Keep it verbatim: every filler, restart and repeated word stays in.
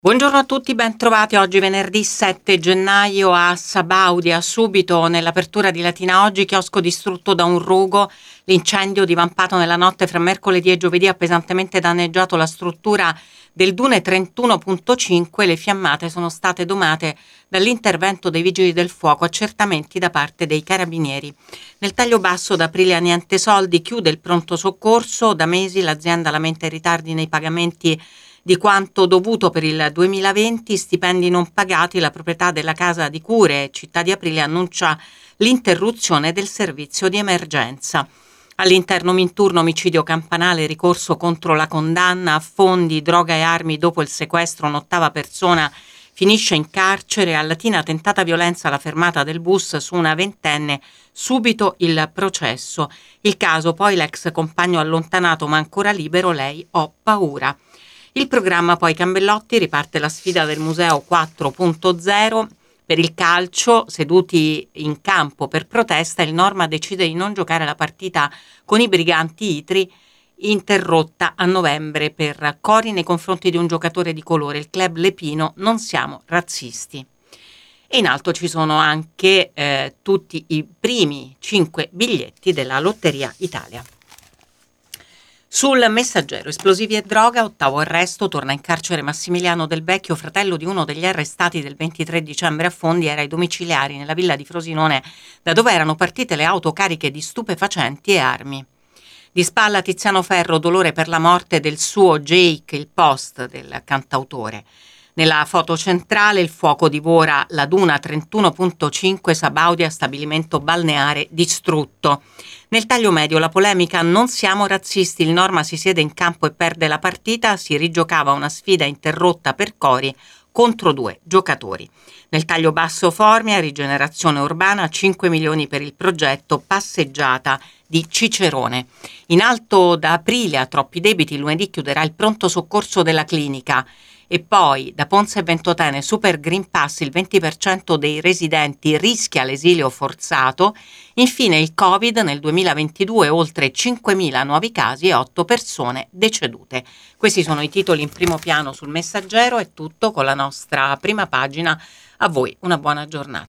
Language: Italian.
Buongiorno a tutti, ben trovati. Oggi venerdì sette gennaio a Sabaudia, subito nell'apertura di Latina Oggi, chiosco distrutto da un rogo. L'incendio divampato nella notte fra mercoledì e giovedì ha pesantemente danneggiato la struttura del Dune trentuno punto cinque. Le fiammate sono state domate dall'intervento dei vigili del fuoco, accertamenti da parte dei carabinieri. Nel taglio basso da aprile a niente soldi, chiude il pronto soccorso. Da mesi l'azienda lamenta i ritardi nei pagamenti di quanto dovuto per il duemilaventi, stipendi non pagati. La proprietà della casa di cure Città di Aprile annuncia l'interruzione del servizio di emergenza. All'interno Minturno, omicidio campanale, ricorso contro la condanna, affondi, droga e armi dopo il sequestro, un'ottava persona finisce in carcere. A Latina, tentata violenza alla fermata del bus su una ventenne, subito il processo. Il caso poi l'ex compagno allontanato ma ancora libero, lei ho paura. Il programma poi Cambellotti, riparte la sfida del Museo quattro punto zero. Per il calcio, seduti in campo per protesta, il Norma decide di non giocare la partita con i Briganti Itri, interrotta a novembre per cori nei confronti di un giocatore di colore. Il club Lepino, non siamo razzisti. E in alto ci sono anche eh, tutti i primi cinque biglietti della Lotteria Italia. Sul Messaggero, esplosivi e droga, ottavo arresto, torna in carcere Massimiliano Del Vecchio, fratello di uno degli arrestati del ventitré dicembre a Fondi. Era ai domiciliari nella villa di Frosinone, da dove erano partite le auto cariche di stupefacenti e armi. Di spalla Tiziano Ferro, dolore per la morte del suo Jake, il post del cantautore. Nella foto centrale il fuoco divora la Duna trentuno punto cinque, Sabaudia, stabilimento balneare distrutto. Nel taglio medio la polemica non siamo razzisti, il Norma si siede in campo e perde la partita, si rigiocava una sfida interrotta per cori contro due giocatori. Nel taglio basso Formia, rigenerazione urbana, cinque milioni per il progetto passeggiata di Cicerone. In alto da aprile a troppi debiti, lunedì chiuderà il pronto soccorso della clinica. E poi da Ponza e Ventotene, Super Green Pass, il venti per cento dei residenti rischia l'esilio forzato. Infine il Covid nel duemilaventidue, oltre cinquemila nuovi casi e otto persone decedute. Questi sono i titoli in primo piano sul Messaggero. È tutto con la nostra prima pagina. A voi una buona giornata.